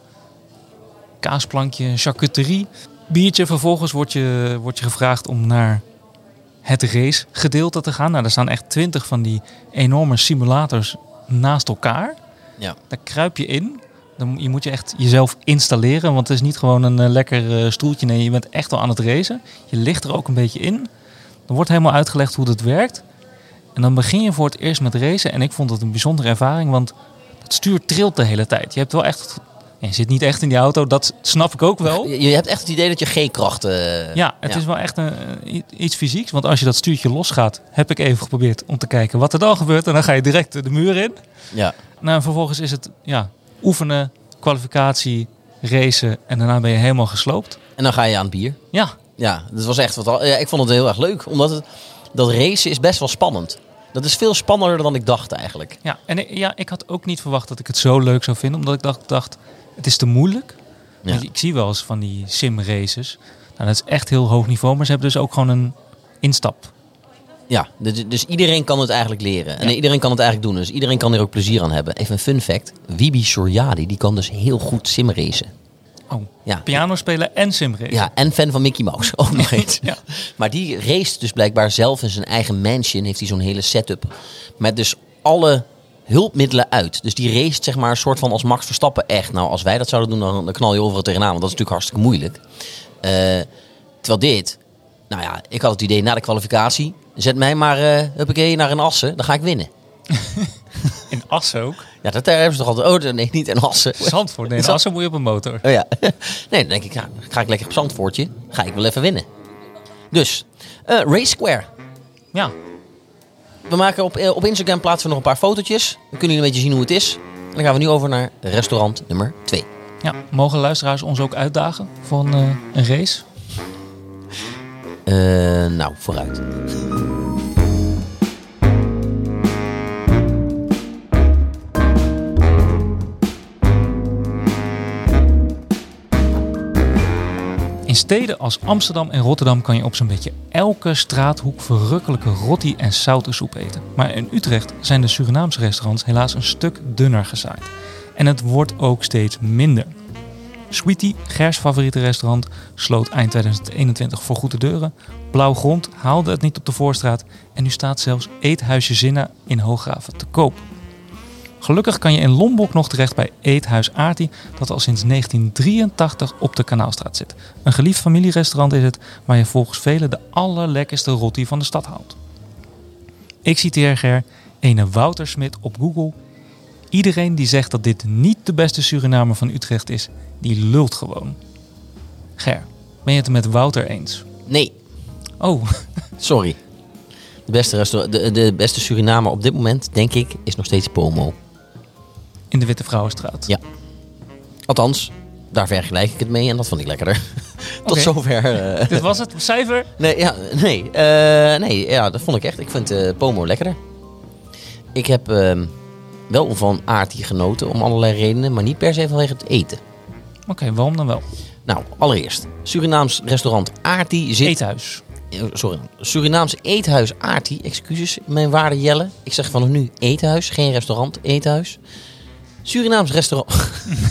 kaasplankje, charcuterie, biertje. Vervolgens word je, word je gevraagd om naar het racegedeelte te gaan. Nou, daar staan echt twintig van die enorme simulators naast elkaar. Ja. Daar kruip je in. Dan, je moet je echt jezelf installeren, want het is niet gewoon een uh, lekker uh, stoeltje. Nee, je bent echt wel aan het racen. Je ligt er ook een beetje in. Er wordt helemaal uitgelegd hoe het werkt. En dan begin je voor het eerst met racen. En ik vond het een bijzondere ervaring, want het stuur trilt de hele tijd. Je hebt wel echt... Je zit niet echt in die auto, dat snap ik ook wel. Je, je hebt echt het idee dat je G-kracht... Uh, ja, het ja. is wel echt een, iets fysieks. Want als je dat stuurtje losgaat, heb ik even geprobeerd om te kijken wat er dan gebeurt. En dan ga je direct de muur in. Ja. Nou, en vervolgens is het ja, oefenen, kwalificatie, racen. En daarna ben je helemaal gesloopt. En dan ga je aan het bier. Ja. Ja, dat was echt wat... Ja, ik vond het heel erg leuk, omdat het... Dat racen is best wel spannend. Dat is veel spannender dan ik dacht eigenlijk. Ja, en ik, ja, ik had ook niet verwacht dat ik het zo leuk zou vinden. Omdat ik dacht, dacht het is te moeilijk. Ja. Ik zie wel eens van die sim-races. Nou, dat is echt heel hoog niveau. Maar ze hebben dus ook gewoon een instap. Ja, dus, dus iedereen kan het eigenlijk leren. En ja. iedereen kan het eigenlijk doen. Dus iedereen kan er ook plezier aan hebben. Even een fun fact. Wibi Soriadi, die kan dus heel goed simracen. Oh, ja. Piano spelen en simracen. Ja, en fan van Mickey Mouse. Ook nog eens. Ja. Maar die race dus blijkbaar zelf in zijn eigen mansion. Heeft hij zo'n hele setup. Met dus alle hulpmiddelen uit. Dus die race zeg maar een soort van als Max Verstappen echt. Nou, als wij dat zouden doen, dan, dan knal je overal tegenaan. Want dat is natuurlijk hartstikke moeilijk. Uh, terwijl dit... Nou ja, ik had het idee na de kwalificatie. Zet mij maar, uh, huppakee, naar een Assen. Dan ga ik winnen. In Assen ook? Ja, dat daar hebben ze toch altijd... Oh, nee, niet in Assen. Zandvoort. Nee, in Assen moet je op een motor. Oh ja. Nee, dan denk ik, ja, ga ik lekker op Zandvoortje. Ga ik wel even winnen. Dus, uh, Race Square. Ja. We maken op, uh, op Instagram plaatsen we nog een paar fotootjes. Dan kunnen jullie een beetje zien hoe het is. En dan gaan we nu over naar restaurant nummer twee. Ja, mogen luisteraars ons ook uitdagen voor een, uh, een race? Uh, nou, vooruit. In steden als Amsterdam en Rotterdam kan je op zo'n beetje elke straathoek verrukkelijke rotti en zoutensoep eten. Maar in Utrecht zijn de Surinaamse restaurants helaas een stuk dunner gezaaid. En het wordt ook steeds minder. Sweetie, Gers favoriete restaurant, sloot eind tweeduizend eenentwintig voorgoed de deuren. Blauw Grond haalde het niet op de Voorstraat. En nu staat zelfs Eethuisje Zinna in Hoograven te koop. Gelukkig kan je in Lombok nog terecht bij Eethuis Aarti, dat al sinds negentien drieëntachtig op de Kanaalstraat zit. Een geliefd familierestaurant is het, waar je volgens velen de allerlekkerste rotti van de stad haalt. Ik citeer Ger, ene Wouter Smit op Google. Iedereen die zegt dat dit niet de beste Surinamer van Utrecht is, die lult gewoon. Ger, ben je het met Wouter eens? Nee, Oh, sorry. De beste, restaur- de, de beste Surinamer op dit moment, denk ik, is nog steeds Pomo. in de Witte Vrouwenstraat. Ja. Althans, daar vergelijk ik het mee en dat vond ik lekkerder. Tot Oké. zover. eh. Dit was het, cijfer? Nee, ja, nee, eh, nee ja, dat vond ik echt. Ik vind eh, Pomo lekkerder. Ik heb eh, wel van Aarti genoten om allerlei redenen, maar niet per se vanwege het eten. Oké, okay, waarom dan wel? Nou, allereerst. Surinaams restaurant Aarti zit... Eethuis. Eh, Sorry. Surinaams eethuis Aarti. Excuses, mijn waarde Jelle. Ik zeg vanaf nu eethuis, geen restaurant, eethuis. Surinaams restaurant...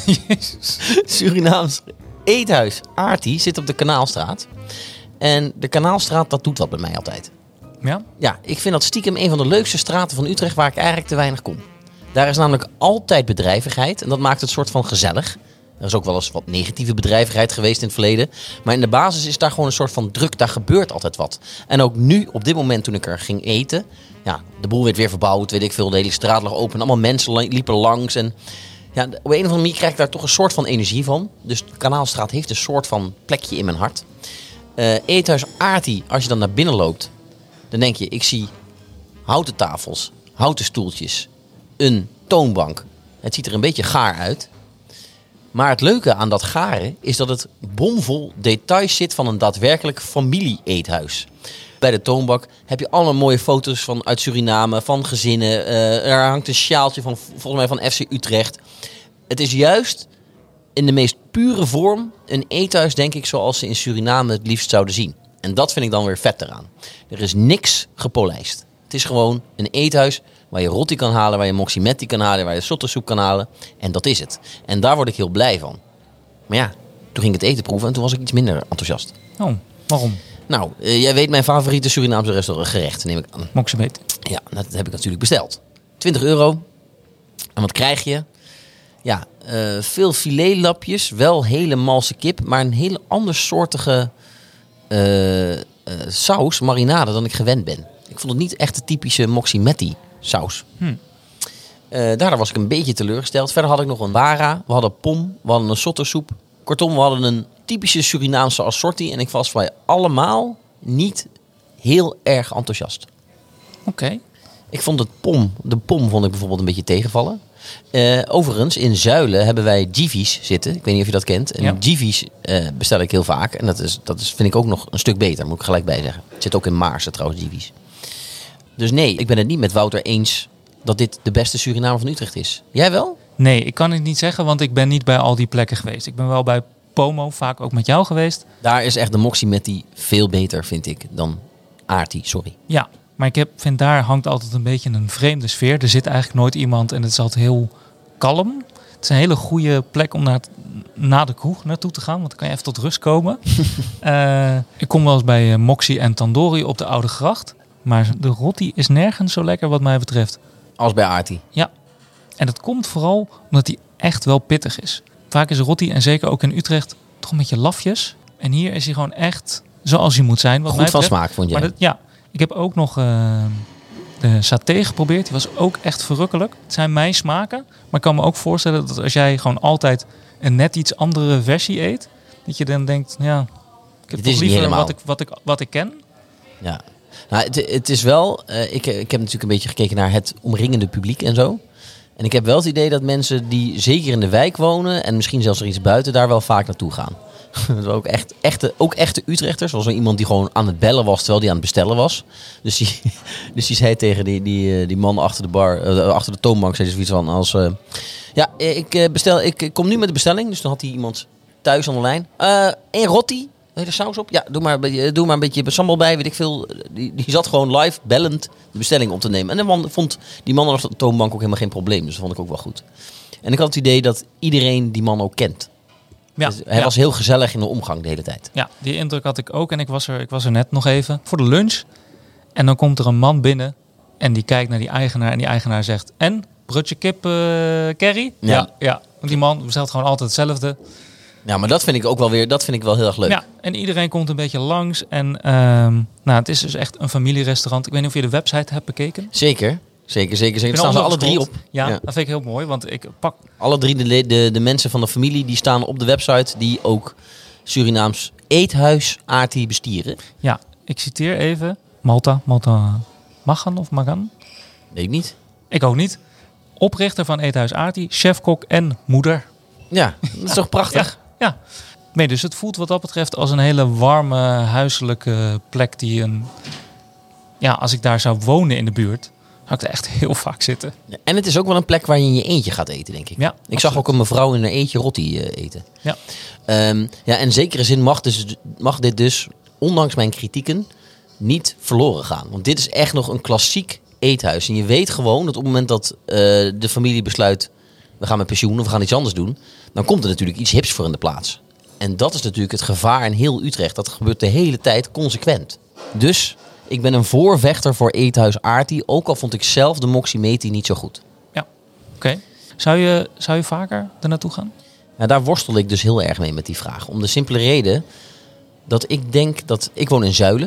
Surinaams eethuis Aarti zit op de Kanaalstraat. En de Kanaalstraat, dat doet wat bij mij altijd. Ja? Ja, ik vind dat stiekem een van de leukste straten van Utrecht waar ik eigenlijk te weinig kom. Daar is namelijk altijd bedrijvigheid en dat maakt het soort van gezellig. Er is ook wel eens wat negatieve bedrijvigheid geweest in het verleden. Maar in de basis is daar gewoon een soort van druk. Daar gebeurt altijd wat. En ook nu, op dit moment toen ik er ging eten. Ja, de boel werd weer verbouwd, weet ik veel. De hele straat lag open. Allemaal mensen liepen langs. En ja, op een of andere manier krijg ik daar toch een soort van energie van. Dus de Kanaalstraat heeft een soort van plekje in mijn hart. Uh, Eethuis Aarti, als je dan naar binnen loopt. Dan denk je, ik zie houten tafels, houten stoeltjes, een toonbank. Het ziet er een beetje gaar uit. Maar het leuke aan dat garen is dat het bomvol details zit van een daadwerkelijk familie-eethuis. Bij de toonbank heb je allemaal mooie foto's van uit Suriname, van gezinnen. Uh, er hangt een sjaaltje van, volgens mij van F C Utrecht. Het is juist in de meest pure vorm een eethuis, denk ik, zoals ze in Suriname het liefst zouden zien. En dat vind ik dan weer vet eraan. Er is niks gepolijst. Het is gewoon een eethuis waar je rotti kan halen, waar je moximetti kan halen, waar je sottersoep kan halen. En dat is het. En daar word ik heel blij van. Maar ja, toen ging ik het eten proeven en toen was ik iets minder enthousiast. Oh, waarom? Nou, uh, jij weet mijn favoriete Surinaamse restaurant gerecht, neem ik aan. Moxibet. Ja, dat heb ik natuurlijk besteld. twintig euro. En wat krijg je? Ja, uh, veel filetlapjes, wel hele malse kip, maar een hele andersoortige uh, uh, saus, marinade, dan ik gewend ben. Ik vond het niet echt de typische moximetti saus. Hm. Uh, daardoor was ik een beetje teleurgesteld. Verder had ik nog een wara, we hadden pom, we hadden een sottersoep. Kortom, we hadden een typische Surinaamse assortie en ik was bij allemaal niet heel erg enthousiast. Oké. Okay. Ik vond het pom, de pom vond ik bijvoorbeeld een beetje tegenvallen. Uh, overigens, in Zuilen hebben wij Givi's zitten. Ik weet niet of je dat kent. En ja. Givi's uh, bestel ik heel vaak. En dat, is, dat is, vind ik ook nog een stuk beter, moet ik gelijk bij zeggen. Het zit ook in Maarsen trouwens, Givi's. Dus nee, ik ben het niet met Wouter eens dat dit de beste Surinamer van Utrecht is. Jij wel? Nee, ik kan het niet zeggen, want ik ben niet bij al die plekken geweest. Ik ben wel bij Pomo, vaak ook met jou geweest. Daar is echt de moximetti veel beter, vind ik, dan Aarti, sorry. Ja, maar ik heb, vind daar hangt altijd een beetje een vreemde sfeer. Er zit eigenlijk nooit iemand en het is altijd heel kalm. Het is een hele goede plek om naar, na de kroeg naartoe te gaan, want dan kan je even tot rust komen. uh, ik kom wel eens bij uh, Moxie en Tandoori op de Oude Gracht. Maar de rotti is nergens zo lekker wat mij betreft. Als bij Aarti? Ja. En dat komt vooral omdat hij echt wel pittig is. Vaak is rotti, en zeker ook in Utrecht, toch een beetje lafjes. En hier is hij gewoon echt zoals hij moet zijn. Wat Goed mij van betreft. smaak, vond jij? Maar dat, ja, ik heb ook nog uh, de saté geprobeerd. Die was ook echt verrukkelijk. Het zijn mijn smaken. Maar ik kan me ook voorstellen dat als jij gewoon altijd een net iets andere versie eet, dat je dan denkt, ja, ik heb toch liever wat ik, wat, ik, wat ik ken. Ja. Nou, het, het is wel, uh, ik, ik heb natuurlijk een beetje gekeken naar het omringende publiek en zo. En ik heb wel het idee dat mensen die zeker in de wijk wonen en misschien zelfs er iets buiten daar wel vaak naartoe gaan. ook, echt, echte, ook echte Utrechters. Er was wel iemand die gewoon aan het bellen was terwijl die aan het bestellen was. Dus die, dus die zei tegen die, die, die man achter de bar, uh, achter de toonbank, zei ze zoiets van als, uh, ja, ik, bestel, ik kom nu met de bestelling. Dus dan had hij iemand thuis aan de lijn. Uh, een rotti. Wil je er saus op? Ja, doe maar, doe maar een beetje sambal bij, weet ik veel. Die, die zat gewoon live bellend de bestelling op te nemen. En dan vond die man op de toonbank ook helemaal geen probleem. Dus dat vond ik ook wel goed. En ik had het idee dat iedereen die man ook kent. Ja, Dus hij ja. was heel gezellig in de omgang de hele tijd. Ja, die indruk had ik ook. En ik was, er, ik was er net nog even voor de lunch. En dan komt er een man binnen. En die kijkt naar die eigenaar. En die eigenaar zegt... En? Broodje kip, uh, curry? Ja. ja. Ja. Want die man bestelt gewoon altijd hetzelfde. Ja, maar dat vind ik ook wel weer, dat vind ik wel heel erg leuk. Ja, en iedereen komt een beetje langs. En ehm, nou, het is dus echt een familierestaurant. Ik weet niet of je de website hebt bekeken. Zeker, zeker, zeker. zeker. Ik Staan ben ze alle drie op. ondergescrolld. Ja, Ja. dat vind ik heel mooi. Want ik pak... Alle drie de, le- de, de mensen van de familie die staan op de website die ook Surinaams eethuis Aarti bestieren. Ja, ik citeer even. Malta. Malta Magan of Magan? Weet ik niet. Ik ook niet. Oprichter van Eethuis Aarti. Chefkok en moeder. Ja, dat is toch prachtig? Ja, ja. Nee, dus het voelt wat dat betreft als een hele warme huiselijke plek die een... Ja, als ik daar zou wonen in de buurt, zou ik er echt heel vaak zitten. Ja, en het is ook wel een plek waar je in je eentje gaat eten, denk ik. Ja, ik absoluut. zag ook een mevrouw in een eentje rotti uh, eten. Ja. Um, ja, in zekere zin mag, dus, mag dit dus, ondanks mijn kritieken, niet verloren gaan. Want dit is echt nog een klassiek eethuis. En je weet gewoon dat op het moment dat uh, de familie besluit... we gaan met pensioen of we gaan iets anders doen... dan komt er natuurlijk iets hips voor in de plaats. En dat is natuurlijk het gevaar in heel Utrecht. Dat gebeurt de hele tijd consequent. Dus ik ben een voorvechter voor Eethuis Aarti. Ook al vond ik zelf de Moximeti niet zo goed. Ja, oké. Okay. Zou je, zou je vaker er naartoe gaan? Nou, daar worstel ik dus heel erg mee met die vraag. Om de simpele reden dat ik denk dat... Ik woon in Zuilen.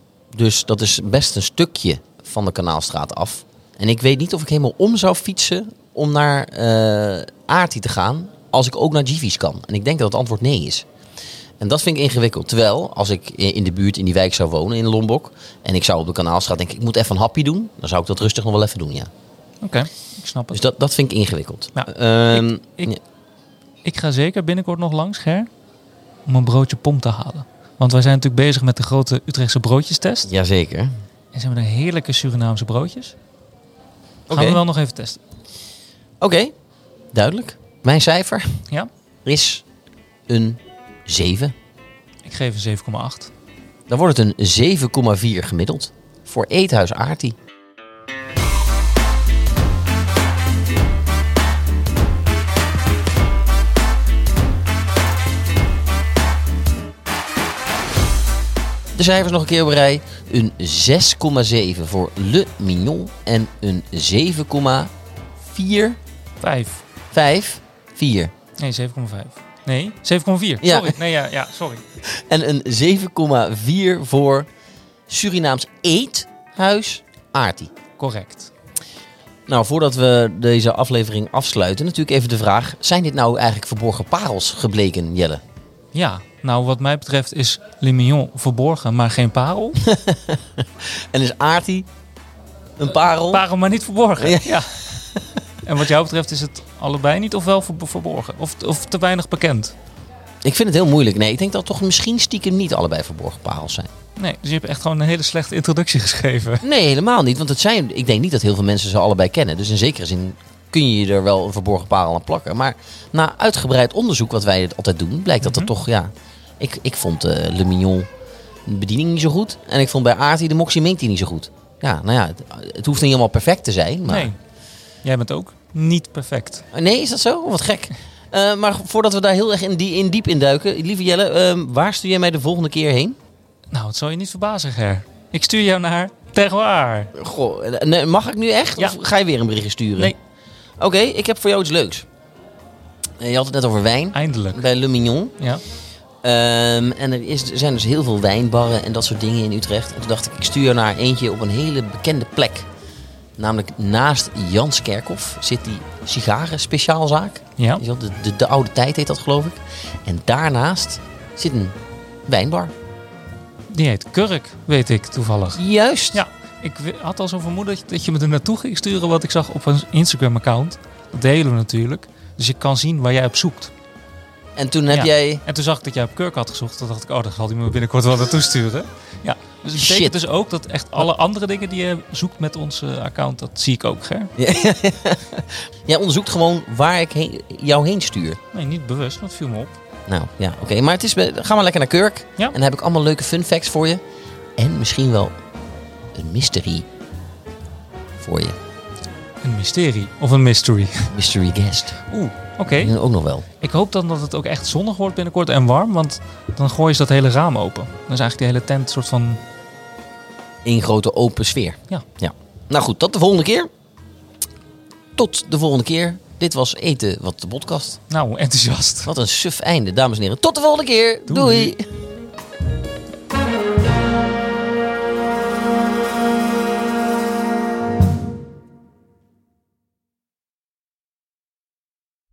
Dus dat is best een stukje van de Kanaalstraat af. En ik weet niet of ik helemaal om zou fietsen om naar uh, Aarti te gaan... als ik ook naar Givi's kan. En ik denk dat het antwoord nee is. En dat vind ik ingewikkeld. Terwijl, als ik in de buurt in die wijk zou wonen, in Lombok... en ik zou op de Kanaalstraat denken, ik moet even een hapje doen... dan zou ik dat rustig nog wel even doen, ja. Oké, okay, ik snap het. Dus dat, dat vind ik ingewikkeld. Ja, um, ik, ik, ja. ik ga zeker binnenkort nog langs, Ger... om een broodje pom te halen. Want wij zijn natuurlijk bezig met de grote Utrechtse broodjestest. Jazeker. En ze hebben er heerlijke Surinaamse broodjes. Gaan Okay. we wel nog even testen. Oké, okay. Duidelijk. Mijn cijfer ja? is een zeven. Ik geef een zeven komma acht. Dan wordt het een zeven komma vier gemiddeld voor Eethuis Aarti. De cijfers nog een keer op rij. Een zes komma zeven voor Le Mignon en een zeven komma vier. vijf. vijf, vier. Nee, zeven komma vijf. Nee, zeven komma vier. Ja. Sorry. Nee, ja, ja, sorry. En een zeven komma vier voor Surinaams Eethuis Aarti. Correct. Nou, voordat we deze aflevering afsluiten, natuurlijk even de vraag... zijn dit nou eigenlijk verborgen parels gebleken, Jelle? Ja, nou wat mij betreft is Le Mignon verborgen, maar geen parel. En is Aarti een parel? Parel, maar niet verborgen. Ja. Ja. En wat jou betreft is het allebei niet of wel ver- verborgen? Of, of te weinig bekend? Ik vind het heel moeilijk. Nee, ik denk dat toch misschien stiekem niet allebei verborgen parels zijn. Nee, dus je hebt echt gewoon een hele slechte introductie geschreven. Nee, helemaal niet. Want het zijn, ik denk niet dat heel veel mensen ze allebei kennen. Dus in zekere zin kun je er wel een verborgen parel aan plakken. Maar na uitgebreid onderzoek wat wij altijd doen, blijkt dat er Mhm. toch, ja... Ik, ik vond uh, Le Mignon de bediening niet zo goed. En ik vond bij Aarti de Moximeti niet zo goed. Ja, nou ja, het, het hoeft niet helemaal perfect te zijn. Maar... Nee, jij bent ook niet perfect. Nee, is dat zo? Oh, wat gek. Uh, maar voordat we daar heel erg in, die, in diep in duiken, lieve Jelle, uh, waar stuur jij mij de volgende keer heen? Nou, het zal je niet verbazen, Ger. Ik stuur jou naar Terroir. Goh, nee, mag ik nu echt? Ja. Of ga je weer een berichtje sturen? Nee. Oké, okay, ik heb voor jou iets leuks. Je had het net over wijn. Eindelijk. Bij Le Mignon. Ja. Um, en er, is, er zijn dus heel veel wijnbarren en dat soort dingen in Utrecht. En toen dacht ik, ik stuur naar eentje op een hele bekende plek. Namelijk naast Janskerkhof zit die sigaren speciaalzaak. Ja. De, de, de oude tijd heet dat, geloof ik. En daarnaast zit een wijnbar. Die heet Kurk, weet ik toevallig. Juist. Ja, ik had al zo'n vermoeden dat je, dat je me er naartoe ging sturen wat ik zag op een Instagram-account. Dat delen we natuurlijk. Dus ik kan zien waar jij op zoekt. En toen heb Ja. jij... En toen zag ik dat jij op Kurk had gezocht. Toen dacht ik, oh, dan zal hij me binnenkort wel naartoe sturen. Ja, dus het betekent Shit. dus ook dat echt alle andere dingen die je zoekt met ons uh, account, dat zie ik ook, Ger. Jij onderzoekt gewoon waar ik heen, jou heen stuur. Nee, niet bewust, dat viel me op. Nou, ja, oké. Okay. Maar het is, ga maar lekker naar Kurk. Ja. En dan heb ik allemaal leuke fun facts voor je. En misschien wel een mystery voor je. Een mysterie. Of een mystery. Mystery guest. Oeh, oké. Okay. Ja, ook nog wel. Ik hoop dan dat het ook echt zonnig wordt binnenkort en warm. Want dan gooi je dat hele raam open. Dan is eigenlijk die hele tent een soort van... Eén grote open sfeer. Ja. ja. Nou goed, tot de volgende keer. Tot de volgende keer. Dit was Eten Wat de podcast. Nou, enthousiast. Wat een suf einde, dames en heren. Tot de volgende keer. Doei. Doei.